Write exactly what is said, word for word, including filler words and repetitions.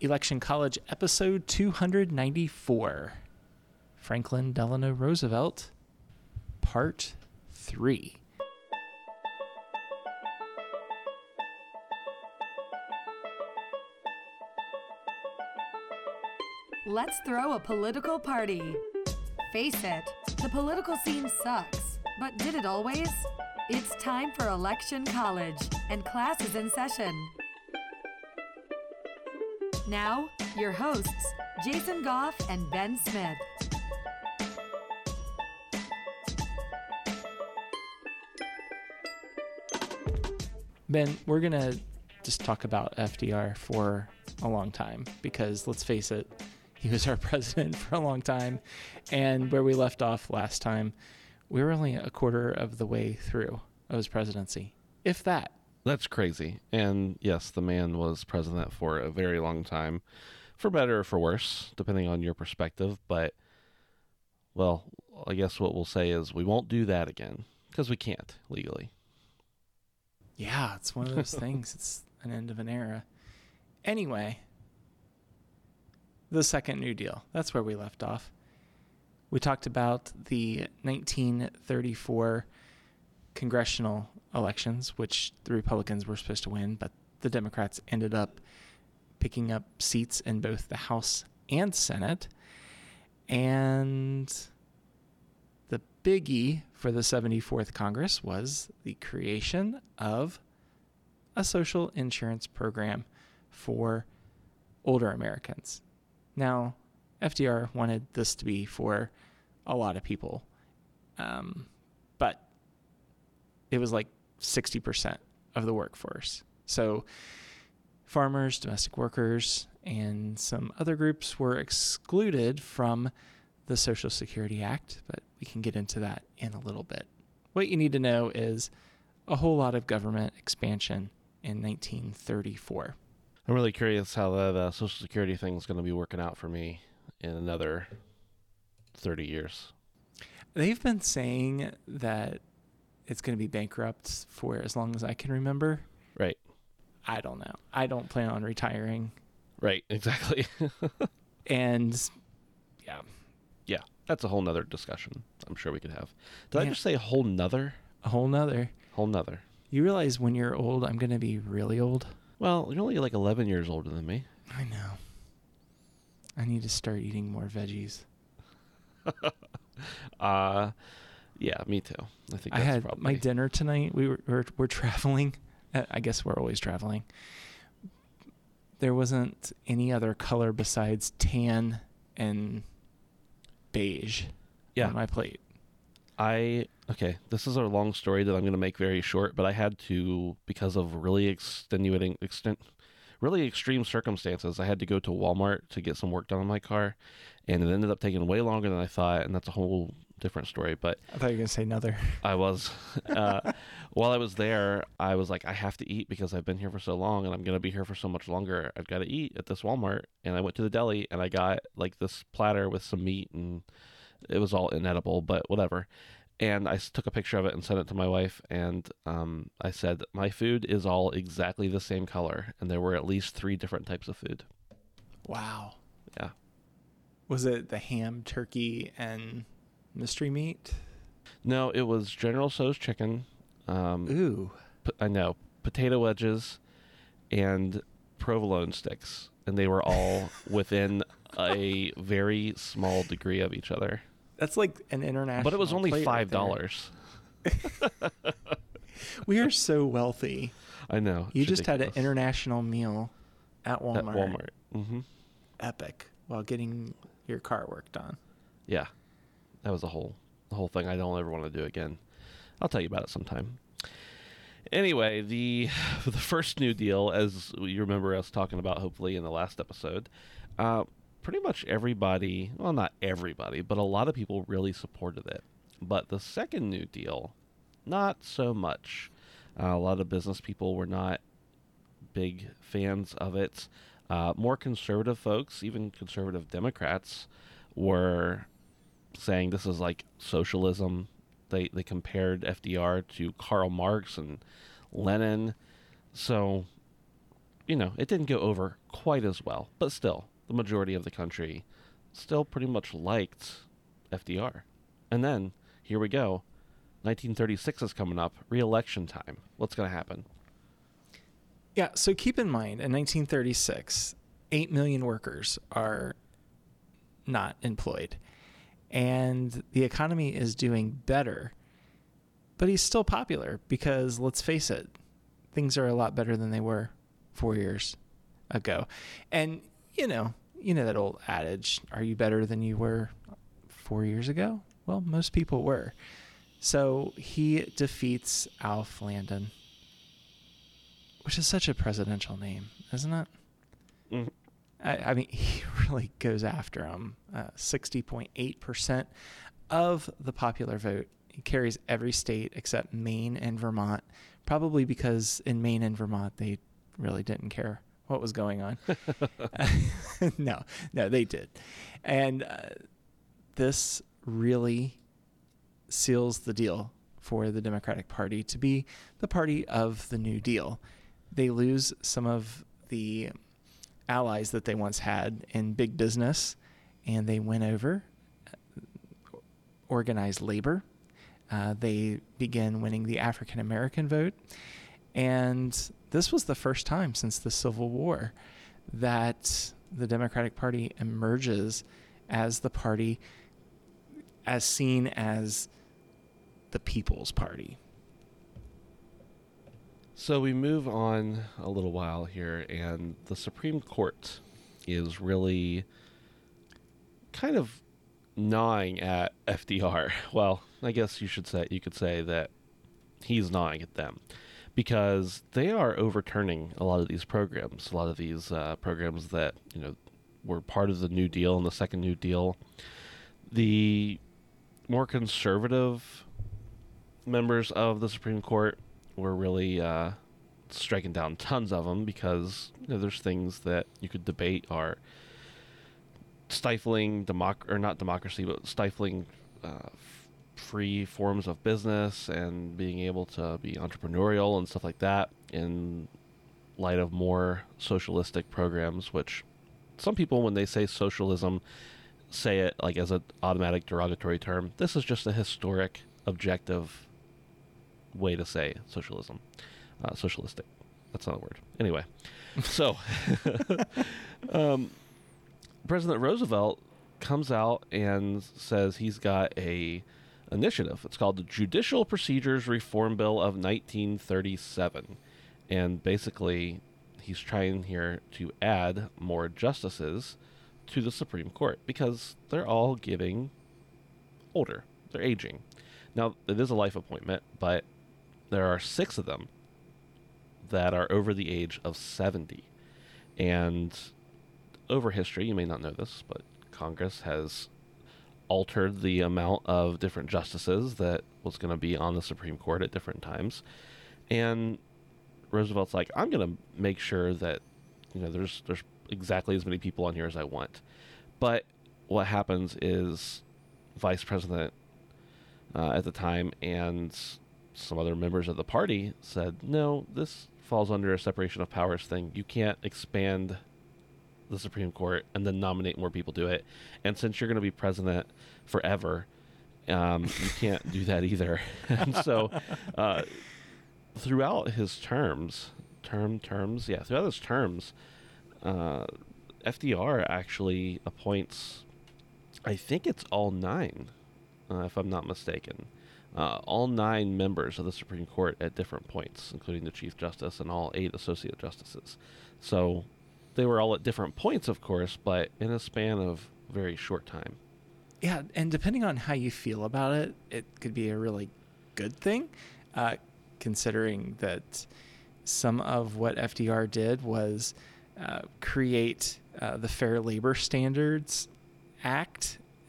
Election College, episode two ninety-four. Franklin Delano Roosevelt, part three. Let's throw a political party. Face it, the political scene sucks, but did it always? It's time for Election College, and class is in session. Now, your hosts, Jason Goff and Ben Smith. Ben, we're going to just talk about F D R for a long time because, let's face it, he was our president for a long time. And where we left off last time, we were only a quarter of the way through of his presidency, if that. That's crazy. And yes, the man was president for a very long time, for better or for worse, depending on your perspective. But, well, I guess what we'll say is we won't do that again because we can't legally. Yeah, it's one of those things. It's an end of an era. Anyway, the second New Deal. That's where we left off. We talked about the nineteen thirty-four congressional elections, which the Republicans were supposed to win, but the Democrats ended up picking up seats in both the House and Senate. And the biggie for the seventy-fourth Congress was the creation of a social insurance program for older Americans. Now, F D R wanted this to be for a lot of people, um, but it was like sixty percent of the workforce. So farmers, domestic workers, and some other groups were excluded from the Social Security Act, but we can get into that in a little bit. What you need to know is a whole lot of government expansion in nineteen thirty-four. I'm really curious how that uh, Social Security thing is going to be working out for me in another thirty years. They've been saying that it's going to be bankrupt for as long as I can remember. Right. I don't know. I don't plan on retiring. Right, exactly. And yeah. Yeah, that's a whole nother discussion I'm sure we could have. Did yeah. I just say a whole nother? A whole nother. Whole nother. You realize when you're old, I'm going to be really old? Well, you're only like eleven years older than me. I know. I need to start eating more veggies. uh, yeah, me too. I think I that's had probably... my dinner tonight. We were we're, we're traveling. I guess we're always traveling. There wasn't any other color besides tan and beige yeah. on my plate. I, okay, this is a long story that I'm going to make very short, but I had to, because of really extenuating, extent, really extreme circumstances, I had to go to Walmart to get some work done on my car, and it ended up taking way longer than I thought, and that's a whole different story, but... I thought you were going to say another. I was. Uh, while I was there, I was like, I have to eat because I've been here for so long, and I'm going to be here for so much longer. I've got to eat at this Walmart, and I went to the deli, and I got like this platter with some meat, and it was all inedible, but whatever. And I took a picture of it and sent it to my wife, and um, I said, my food is all exactly the same color, and there were at least three different types of food. Wow. Yeah. Was it the ham, turkey, and mystery meat? No, it was General Tso's chicken. Um, Ooh. P- I know. Potato wedges and provolone sticks, and they were all within a very small degree of each other. That's like an international. But it was only five dollars. dollars. We are so wealthy. I know. You just had an international meal at Walmart. At Walmart. Mm-hmm. Epic. While getting your car worked on. Yeah. That was a whole, the whole thing I don't ever want to do again. I'll tell you about it sometime. Anyway, the the first New Deal, as you remember us talking about hopefully in the last episode, uh, pretty much everybody, well, not everybody, but a lot of people really supported it. But the second New Deal, not so much. Uh, a lot of business people were not big fans of it. Uh, more conservative folks, even conservative Democrats, were saying this is like socialism. They they compared F D R to Karl Marx and Lenin. So you know, it didn't go over quite as well, but still, the majority of the country still pretty much liked F D R. And then, here we go, nineteen thirty-six is coming up, re-election time. What's going to happen? Yeah, so keep in mind, in nineteen thirty-six, eight million workers are not employed. And the economy is doing better. But he's still popular because, let's face it, things are a lot better than they were four years ago. And, you know, you know that old adage, are you better than you were four years ago? Well, most people were. So he defeats Alf Landon, which is such a presidential name, isn't it? Mm. I, I mean, he really goes after him. Uh, sixty point eight percent of the popular vote. He carries every state except Maine and Vermont, probably because in Maine and Vermont, they really didn't care what was going on. no, no, they did. And uh, this really seals the deal for the Democratic Party to be the party of the New Deal. They lose some of the allies that they once had in big business, and they win over organized labor. Uh, they begin winning the African American vote. And this was the first time since the Civil War that the Democratic Party emerges as the party as seen as the People's Party. So we move on a little while here, and the Supreme Court is really kind of gnawing at F D R. Well, I guess you should say you could say that he's gnawing at them, because they are overturning a lot of these programs, a lot of these uh, programs that, you know, were part of the New Deal and the Second New Deal. The more conservative members of the Supreme Court were really uh, striking down tons of them because, you know, there's things that you could debate are stifling democ or not democracy, but stifling uh, f- free forms of business and being able to be entrepreneurial and stuff like that in light of more socialistic programs, which some people, when they say socialism, say it like as an automatic derogatory term. This is just a historic, objective way to say socialism. Uh, socialistic. That's not a word. Anyway, so um, President Roosevelt comes out and says he's got a initiative. It's called the Judicial Procedures Reform Bill of nineteen thirty-seven. And basically, he's trying here to add more justices to the Supreme Court because they're all getting older. They're aging. Now, it is a life appointment, but there are six of them that are over the age of seventy. And over history, you may not know this, but Congress has altered the amount of different justices that was going to be on the Supreme Court at different times. And Roosevelt's like, I'm going to make sure that, you know, there's there's exactly as many people on here as I want. But what happens is Vice President uh, at the time and some other members of the party said, no, this falls under a separation of powers thing. You can't expand the Supreme Court and then nominate more people to it. And since you're going to be president forever, um, you can't do that either. And so uh, throughout his terms, term terms, yeah, throughout his terms, uh, F D R actually appoints, I think it's all nine, uh, if I'm not mistaken, uh, all nine members of the Supreme Court at different points, including the Chief Justice and all eight Associate Justices. So they were all at different points, of course, but in a span of very short time. Yeah, and depending on how you feel about it, it could be a really good thing, uh, considering that some of what F D R did was uh, create uh, the Fair Labor Standards Act